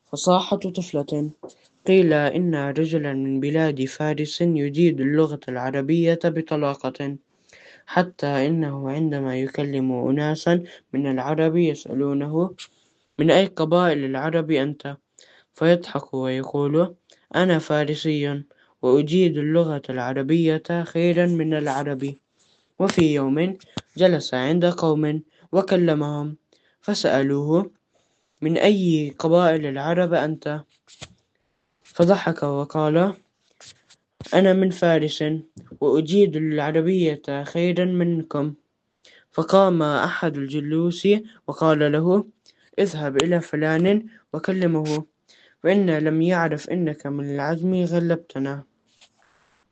فصاحة طفلة: قيل إن رجلا من بلاد فارس يجيد اللغة العربية بطلاقة، حتى إنه عندما يكلم أناسا من العرب يسألونه: من أي قبائل العرب أنت؟ فيضحك ويقول: أنا فارسي، وأجيد اللغة العربية خيرا من العربي. وفي يوم جلس عند قوم وكلمهم، فسألوه: من أي قبائل العرب أنت؟ فضحك وقال: أنا من فارس، وأجيد العربية خيرا منكم. فقام أحد الجلوس وقال له: اذهب إلى فلان وكلمه، فإن لم يعرف إنك من العزم غلبتنا.